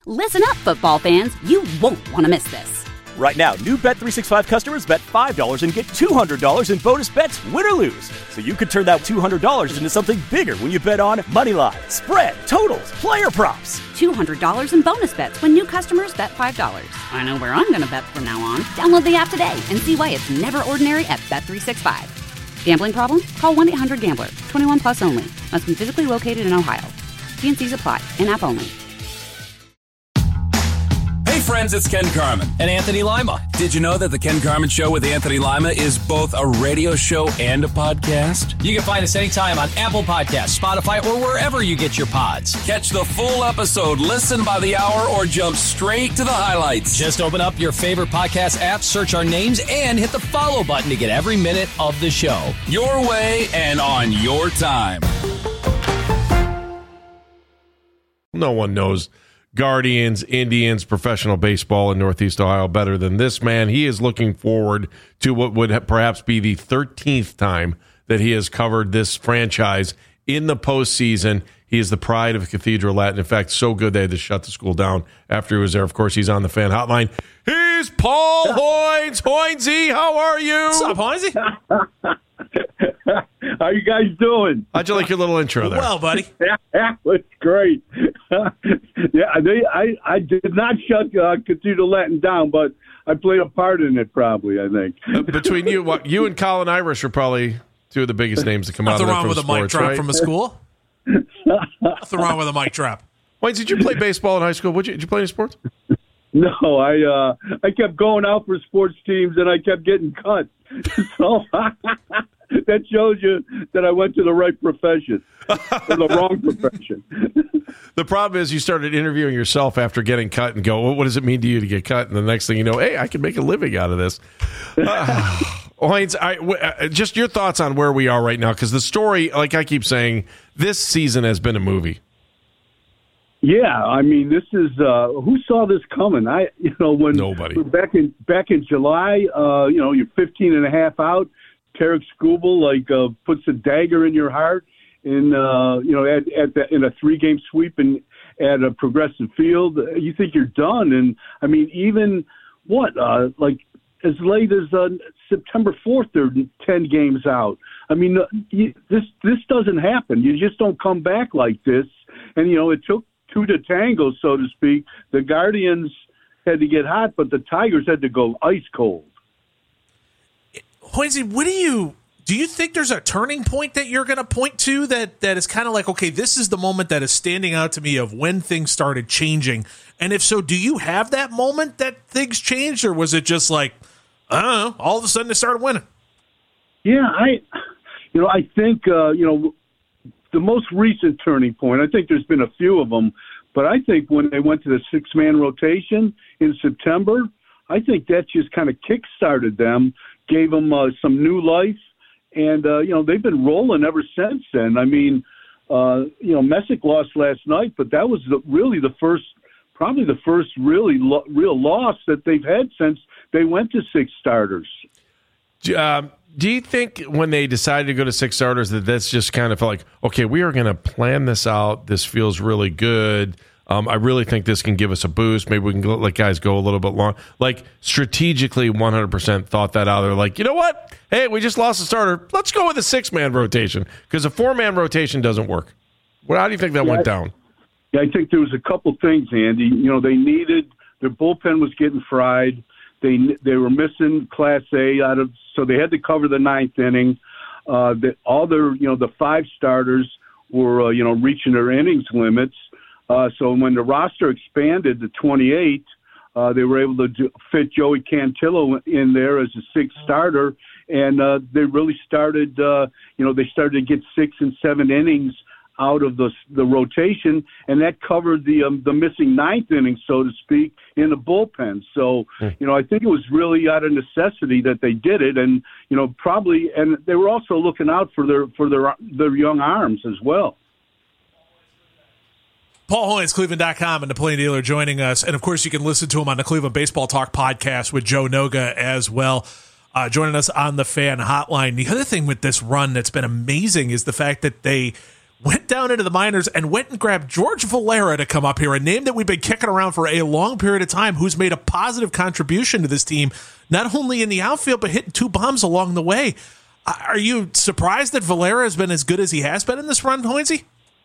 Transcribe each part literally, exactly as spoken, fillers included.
Listen up, football fans. You won't want to miss this. Right now, new Bet three sixty-five customers bet five dollars and get two hundred dollars in bonus bets, win or lose. So you could turn that two hundred dollars into something bigger when you bet on money line, spread, totals, player props. two hundred dollars in bonus bets when new customers bet five dollars. I know where I'm going to bet from now on. Download the app today and see why it's never ordinary at Bet three sixty-five. Gambling problem? Call one eight hundred gambler. twenty-one plus only. Must be physically located in Ohio. T and C's apply. In-app only. Hey friends, it's Ken Carman. And Anthony Lima. Did you know that the Ken Carman Show with Anthony Lima is both a radio show and a podcast? You can find us anytime on Apple Podcasts, Spotify, or wherever you get your pods. Catch the full episode, listen by the hour, or jump straight to the highlights. Just open up your favorite podcast app, search our names, and hit the follow button to get every minute of the show. Your way and on your time. No one knows Guardians, Indians, professional baseball in Northeast Ohio better than this man. He is looking forward to what would perhaps be the thirteenth time that he has covered this franchise in the postseason. He is the pride of Cathedral Latin. In fact, so good they had to shut the school down after he was there. Of course, he's on the fan hotline. He's Paul Hoynes. Hoynesy, how are you? What's up, Hoynesy? How you guys doing? How'd you like your little intro there? Well, buddy. Yeah, it's great. yeah, they, I, I did not shut uh, Cathedral Latin down, but I played a part in it probably, I think. Uh, between you, what, you and Colin Irish are probably two of the biggest names to come out of Nothing there wrong from with sports, a mic drop right? from a school. Nothing wrong with a mic drop. Wait, did you play baseball in high school? Would you, did you play any sports? No, I uh, I kept going out for sports teams and I kept getting cut. So that shows you that I went to the right profession or the wrong profession. The problem is you started interviewing yourself after getting cut and go, well, what does it mean to you to get cut? And the next thing you know, hey, I can make a living out of this. Uh, Hoynes, I, w- uh, just your thoughts on where we are right now, because the story, like I keep saying, this season has been a movie. Yeah, I mean, this is uh, who saw this coming? I, you know, when Nobody. back in back in July, uh, you know, you're fifteen and a half out. Tarek Skubal like uh, puts a dagger in your heart, in uh, you know, at, at the, in a three game sweep and at a Progressive Field. You think you're done, and I mean, even what uh, like as late as uh, September fourth, they're ten games out. I mean, you, this this doesn't happen. You just don't come back like this, and you know, it took two to tango, so to speak. The Guardians had to get hot, but the Tigers had to go ice cold. Hoynesy, what do you do? You think there's a turning point that you're going to point to that that is kind of like, okay, this is the moment that is standing out to me of when things started changing? And if so, do you have that moment that things changed, or was it just like, I don't know, all of a sudden they started winning? Yeah, I, you know, I think uh, you know. The most recent turning point, I think there's been a few of them, but I think when they went to the six-man rotation in September, I think that just kind of kick-started them, gave them uh, some new life, and, uh, you know, they've been rolling ever since then. I mean, uh, you know, Messick lost last night, but that was the, really the first, probably the first really lo- real loss that they've had since they went to six starters. Um, do you think when they decided to go to six starters that that's just kind of like, okay, we are going to plan this out. This feels really good. Um, I really think this can give us a boost. Maybe we can go, let guys go a little bit long. Like strategically, one hundred percent thought that out. They're like, you know what? Hey, we just lost a starter. Let's go with a six-man rotation because a four-man rotation doesn't work. Well, how do you think that yeah, went down? Yeah, I think there was a couple things, Andy. You know, they needed – their bullpen was getting fried. They they were missing Class A out of, so they had to cover the ninth inning. Uh, the, all their, you know, the five starters were, uh, you know, reaching their innings limits. Uh, so when the roster expanded to twenty-eight, uh, they were able to do, fit Joey Cantillo in there as a sixth starter, and uh, they really started, uh, you know, they started to get six and seven innings out of the the rotation, and that covered the um, the missing ninth inning, so to speak, in the bullpen. So, you know, I think it was really out of necessity that they did it, and you know, probably, and they were also looking out for their for their their young arms as well. Paul Hoynes, Cleveland dot com, and the Plain Dealer joining us, and of course, you can listen to him on the Cleveland Baseball Talk podcast with Joe Noga as well. Uh, joining us on the Fan Hotline. The other thing with this run that's been amazing is the fact that they went down into the minors and went and grabbed George Valera to come up here, a name that we've been kicking around for a long period of time, who's made a positive contribution to this team, not only in the outfield, but hitting two bombs along the way. Are you surprised that Valera has been as good as he has been in this run, Hoynesy?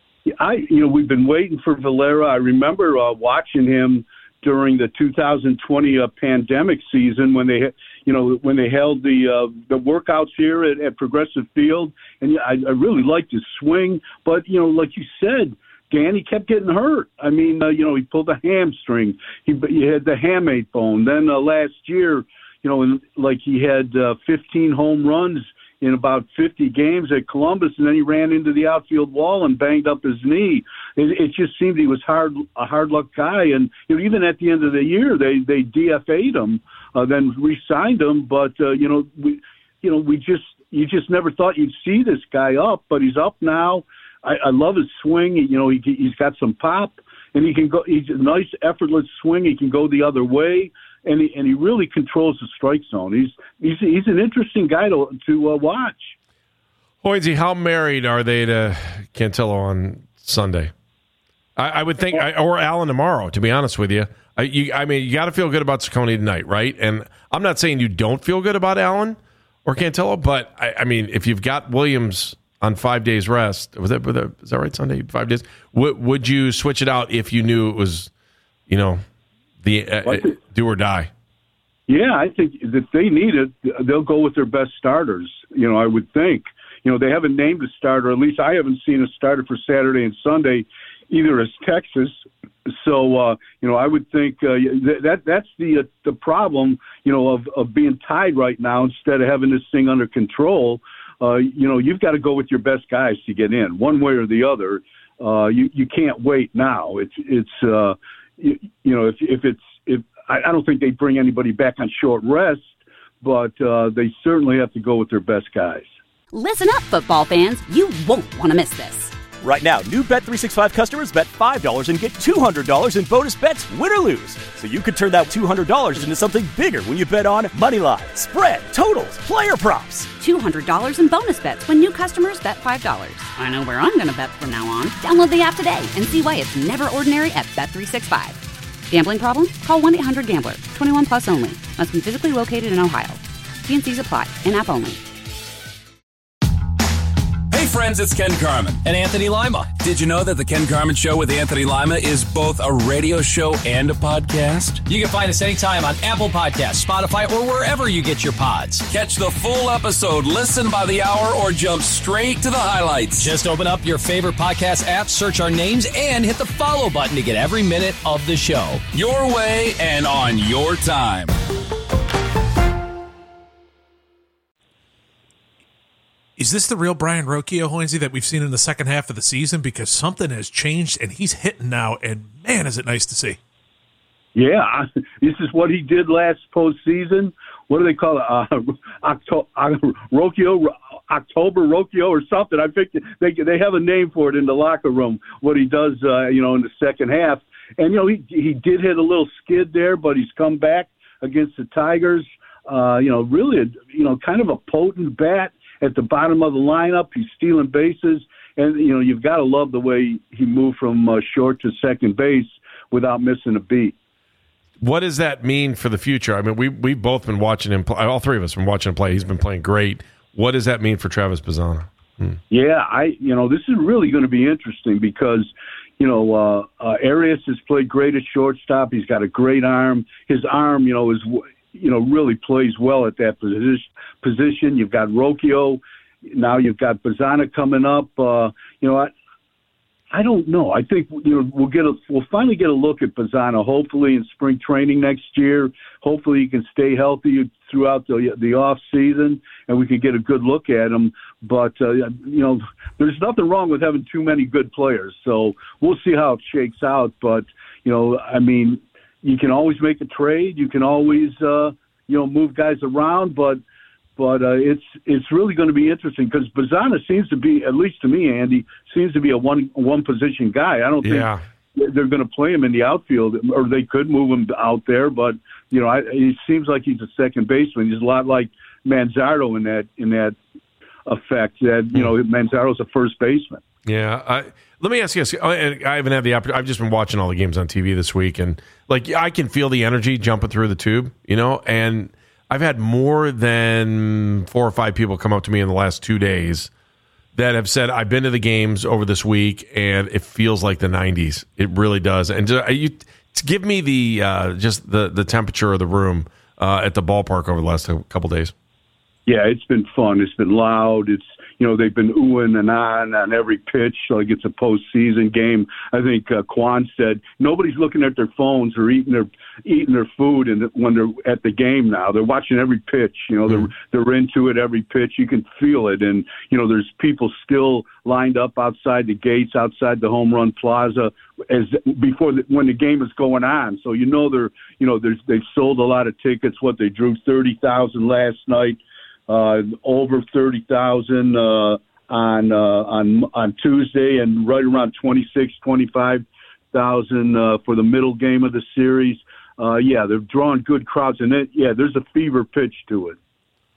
I, you know, we've been waiting for Valera. I remember uh, watching him during the two thousand twenty uh, pandemic season when they, you know, when they held the uh, the workouts here at, at Progressive Field, and I, I really liked his swing. But you know, like you said, Dan, he kept getting hurt. I mean, uh, you know, he pulled a hamstring. He, he had the hamate bone. Then uh, last year, you know, like he had uh, fifteen home runs in about fifty games at Columbus, and then he ran into the outfield wall and banged up his knee. It, it just seemed he was hard, a hard luck guy. And you know, even at the end of the year, they they D F A'd him, uh, then re-signed him. But uh, you know, we, you know, we just you just never thought you'd see this guy up, but he's up now. I, I love his swing. You know, he he's got some pop, and he can go. He's a nice, effortless swing. He can go the other way. And he, and he really controls the strike zone. He's he's he's an interesting guy to to uh, watch. Hoynesy, how married are they to Cantillo on Sunday? I, I would think, I, or Allen tomorrow. To be honest with you, I, you, I mean, you got to feel good about Ciccone tonight, right? And I'm not saying you don't feel good about Allen or Cantillo, but I, I mean, if you've got Williams on five days rest, was that, was that is that right? Sunday, five days. W- would you switch it out if you knew it was, you know? The uh, do or die. Yeah, I think if they need it, they'll go with their best starters. You know, I would think. You know, they haven't named a starter. At least I haven't seen a starter for Saturday and Sunday, either as Texas. So, uh, you know, I would think uh, that that's the uh, the problem. You know, of of being tied right now instead of having this thing under control. Uh, you know, you've got to go with your best guys to get in, one way or the other. Uh, you you can't wait now. It's it's. Uh, You, you know, if if it's if I, I don't think they bring anybody back on short rest, but uh, they certainly have to go with their best guys. Listen up, football fans. You won't want to miss this. Right now, new Bet three sixty-five customers bet five dollars and get two hundred dollars in bonus bets, win or lose. So you could turn that two hundred dollars into something bigger when you bet on money line, spread, totals, player props. two hundred dollars in bonus bets when new customers bet five dollars. I know where I'm going to bet from now on. Download the app today and see why it's never ordinary at Bet three sixty-five. Gambling problem? Call one eight hundred gambler. twenty-one plus only. Must be physically located in Ohio. T and C's apply. In-app only. Hey friends, it's Ken Carman. And Anthony Lima. Did you know that the Ken Carman Show with Anthony Lima is both a radio show and a podcast? You can find us anytime on Apple Podcasts, Spotify, or wherever you get your pods. Catch the full episode, listen by the hour, or jump straight to the highlights. Just open up your favorite podcast app, search our names, and hit the follow button to get every minute of the show. Your way and on your time. Is this the real Brian Rocchio, Hoynesy, that we've seen in the second half of the season? Because something has changed, and he's hitting now, and man, is it nice to see. Yeah, this is what he did last postseason. What do they call it? Uh, Octo- uh, Rocchio, October Rocchio or something. I think they they have a name for it in the locker room, what he does, uh, you know, in the second half. And, you know, he, he did hit a little skid there, but he's come back against the Tigers. Uh, you know, really, a, you know, kind of a potent bat at the bottom of the lineup. He's stealing bases. And, you know, you've got to love the way he moved from uh, short to second base without missing a beat. What does that mean for the future? I mean, we, we've both been watching him play. All three of us have been watching him play. He's been playing great. What does that mean for Travis Bazzana? Hmm. Yeah, I, you know, this is really going to be interesting because, you know, uh, uh, Arias has played great at shortstop. He's got a great arm. His arm, you know, is, you know, really plays well at that position. Position. You've got Rocchio. Now you've got Bazzana coming up. Uh, you know, I, I don't know. I think, you know, we'll get a, we'll finally get a look at Bazzana, hopefully in spring training next year. Hopefully he can stay healthy throughout the the off season, and we can get a good look at him. But uh, you know, there's nothing wrong with having too many good players. So we'll see how it shakes out. But you know, I mean, you can always make a trade. You can always uh, you know move guys around, but. But uh, it's it's really going to be interesting because Bazzana seems to be, at least to me, Andy, seems to be a one one position guy. I don't yeah. think they're going to play him in the outfield, or they could move him out there. But you know, I, he seems like he's a second baseman. He's a lot like Manzardo in that in that effect. That you know, Manzaro's a first baseman. Yeah. I, let me ask you this. I haven't had the opportunity. I've just been watching all the games on T V this week, and like I can feel the energy jumping through the tube, you know, and I've had more than four or five people come up to me in the last two days that have said, I've been to the games over this week, and it feels like the nineties. It really does. And just, you give me the uh, just the, the temperature of the room uh, at the ballpark over the last couple days. Yeah, it's been fun. It's been loud. It's, you know, they've been oohing and on on every pitch like it's a postseason game. I think uh, Quan said nobody's looking at their phones or eating their eating their food, and when they're at the game now, they're watching every pitch. You know, they're they're into it every pitch. You can feel it, and you know, there's people still lined up outside the gates, outside the home run plaza, as before the, when the game is going on. So you know they're you know there's they've sold a lot of tickets. What they drew thirty thousand last night. Uh, over thirty thousand uh, on uh, on on Tuesday, and right around twenty-six, twenty-five thousand uh, for the middle game of the series. Uh, yeah, they're drawing good crowds, and it, yeah, there's a fever pitch to it.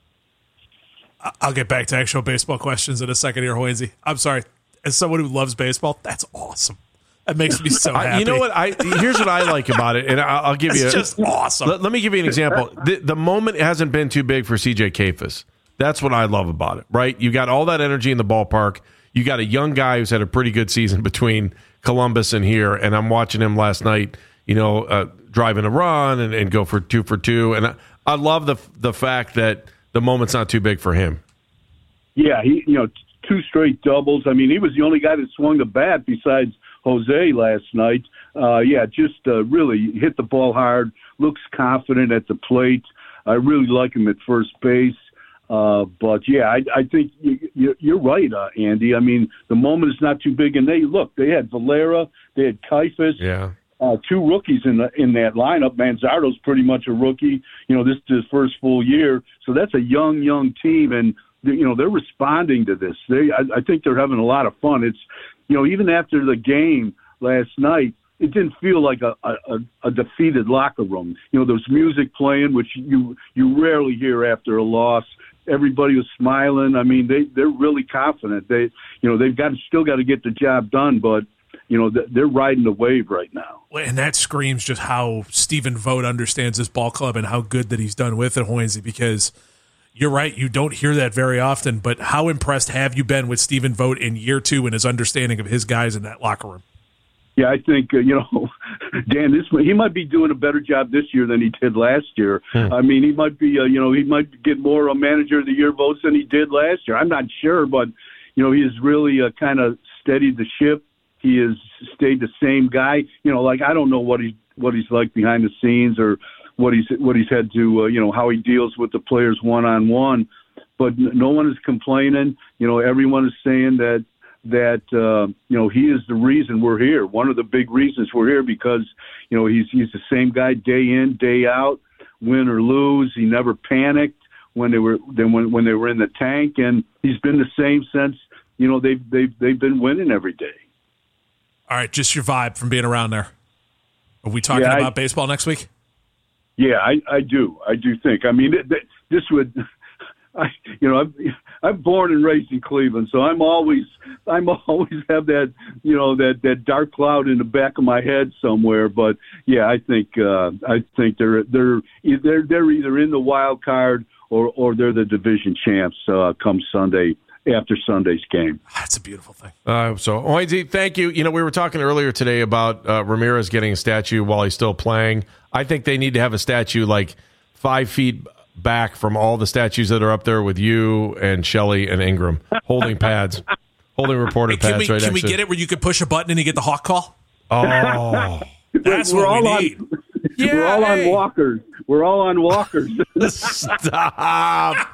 I'll get back to actual baseball questions in a second here, Hoynesy. I'm sorry. As someone who loves baseball, that's awesome. That makes me so happy. I, you know what? I here's what I like about it, and I'll, I'll give it's you. It's just awesome. Let, let me give you an example. The, the moment hasn't been too big for C J Kayfus. That's what I love about it, right? You got all that energy in the ballpark. You got a young guy who's had a pretty good season between Columbus and here, and I'm watching him last night. You know, uh, driving a run and, and go for two for two, and I, I love the the fact that the moment's not too big for him. Yeah, he you know two straight doubles. I mean, he was the only guy that swung the bat besides Jose last night. Uh, yeah, just uh, really hit the ball hard, looks confident at the plate. I really like him at first base. Uh, but, yeah, I, I think you, you're right, uh, Andy. I mean, the moment is not too big. And they, look, they had Valera, they had Kayfus, yeah. uh, two rookies in the, in that lineup. Manzardo's pretty much a rookie. You know, this is his first full year. So that's a young, young team. And, you know, they're responding to this. They, I, I think they're having a lot of fun. It's, you know, even after the game last night, it didn't feel like a, a, a defeated locker room. You know, there's music playing, which you you rarely hear after a loss. Everybody was smiling. I mean, they they're really confident. They, you know, they've got still got to get the job done, but you know, they're riding the wave right now. And that screams just how Stephen Vogt understands this ball club and how good that he's done with it, Hoynesy. Because you're right, you don't hear that very often. But how impressed have you been with Stephen Vogt in year two and his understanding of his guys in that locker room? Yeah, I think, uh, you know, Dan, this he might be doing a better job this year than he did last year. Hmm. I mean, he might be, uh, you know, he might get more uh, manager of the year votes than he did last year. I'm not sure, but, you know, he has really uh, kind of steadied the ship. He has stayed the same guy. You know, like I don't know what he what he's like behind the scenes or what he's what he's had to, uh, you know, how he deals with the players one on one. But no one is complaining. You know, everyone is saying that. that, uh, you know, he is the reason we're here. One of the big reasons we're here because, you know, he's he's the same guy day in, day out, win or lose. He never panicked when they were then when, when they were in the tank, and he's been the same since, you know, they've, they've, they've been winning every day. All right, just your vibe from being around there. Are we talking yeah, about I, baseball next week? Yeah, I, I do. I do think. I mean, it, this would – I, you know, I'm, I'm born and raised in Cleveland, so I'm always, I'm always have that, you know, that, that dark cloud in the back of my head somewhere. But yeah, I think, uh, I think they're, they're, they're, they're either in the wild card or, or they're the division champs uh, come Sunday after Sunday's game. That's a beautiful thing. Uh, so, Hoynesy, thank you. You know, we were talking earlier today about uh, Ramirez getting a statue while he's still playing. I think they need to have a statue like five feet back from all the statues that are up there with you and Shelley and Ingram holding pads, holding reporter hey, can pads we, right Can we next get to it where you could push a button and you get the hawk call? Oh. That's we're what all we need. On, yeah, we're all hey. on walkers. We're all on walkers. Stop.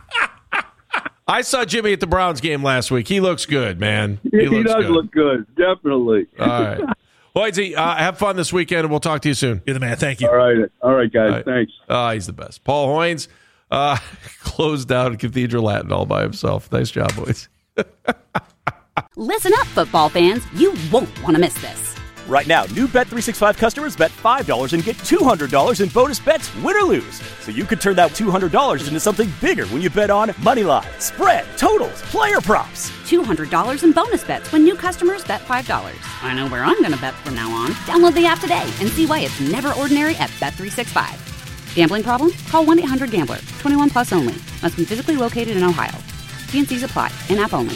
I saw Jimmy at the Browns game last week. He looks good, man. He, he looks does good. look good, definitely. All right. Hoynesy, uh, have fun this weekend, and we'll talk to you soon. You're the man. Thank you. All right. All right, guys. All right. Thanks. Uh, he's the best. Paul Hoynes uh, closed down Cathedral Latin all by himself. Nice job, boys. Listen up, football fans. You won't want to miss this. Right now, new Bet three sixty-five customers bet five dollars and get two hundred dollars in bonus bets, win or lose. So you could turn that two hundred dollars into something bigger when you bet on Moneyline, spread, totals, player props. two hundred dollars in bonus bets when new customers bet five dollars. I know where I'm going to bet from now on. Download the app today and see why it's never ordinary at Bet three sixty-five. Gambling problem? Call one eight hundred gambler. twenty-one plus only. Must be physically located in Ohio. T and C's apply. In-app only.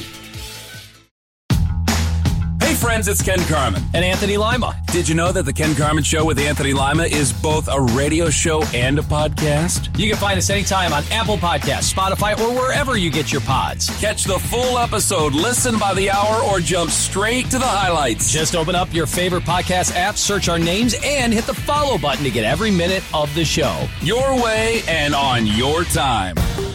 Hey friends, it's Ken Carman. And Anthony Lima. Did you know that the Ken Carman Show with Anthony Lima is both a radio show and a podcast? You can find us anytime on Apple Podcasts, Spotify, or wherever you get your pods. Catch the full episode, listen by the hour, or jump straight to the highlights. Just open up your favorite podcast app, search our names, and hit the follow button to get every minute of the show. Your way and on your time.